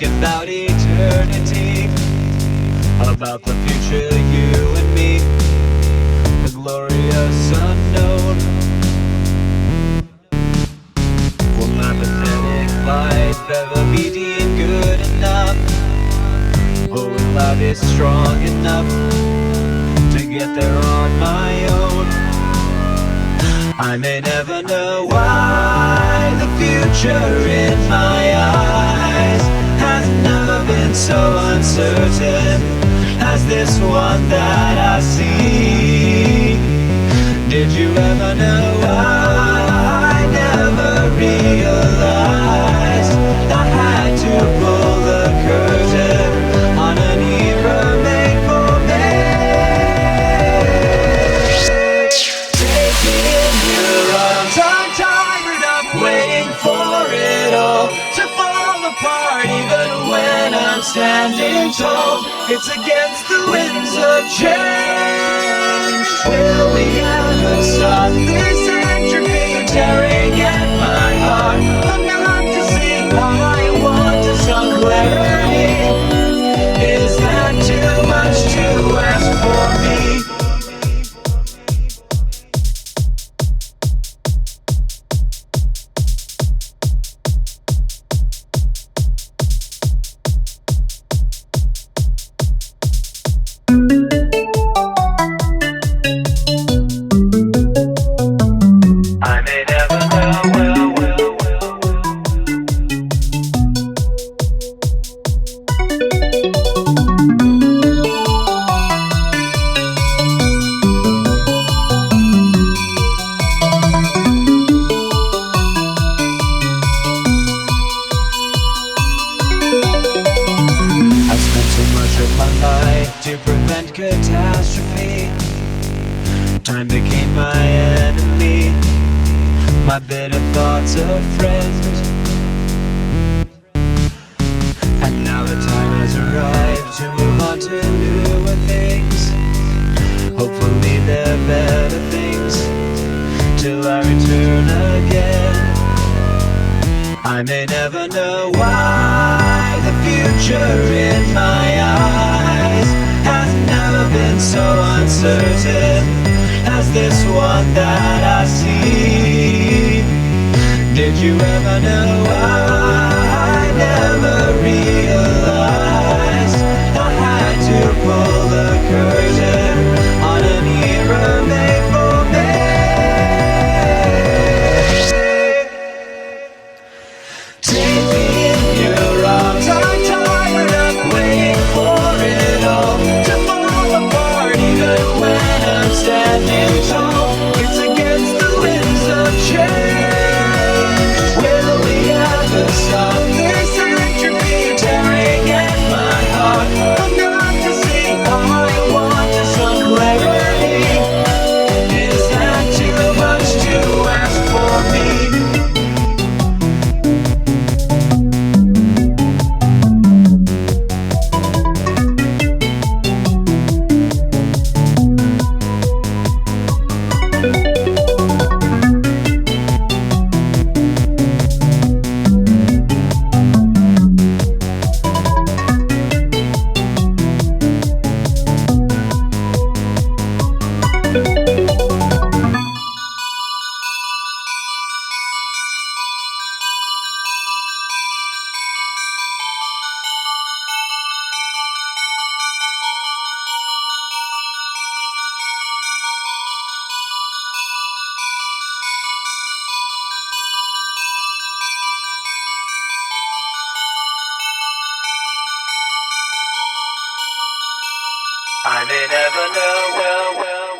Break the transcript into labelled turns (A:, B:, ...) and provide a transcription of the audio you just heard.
A: about eternity, about the future, you and me, the glorious unknown. Will my pathetic life ever be deemed good enough? Or will I be strong enough to get there on my own? I may never know why the future in my eyes has never been so uncertain as this one that I see. Did you ever know I never realized I had to pull the curtain on an era made for me? Take me in your arms, I'm tired of waiting for it all to fall apart even when I'm standing tall. It's against the winds of change. Will we ever stop this entropy tearing at my heart? I'm not to see how I want some clarity. Is that too much to ask for me? I may never know. I've spent so much of my life to prevent catastrophe. Time became my enemy, my bitter thoughts a friend. And now the time has arrived to move on to newer things. Hopefully they're better things till I return again. I may never know why the future in my eyes has never been so uncertain as this one that I see. Did you ever know I never realized I had to pull the curtain on an era made for me? Take me in your arms, I'm tired of waiting for it all to fall apart even when I'm standing tall. It's against the winds of change. Will we ever stop this entropy tearing at my heart? I'm not to see how I want some clarity. Is that too much to ask for me? I may never know.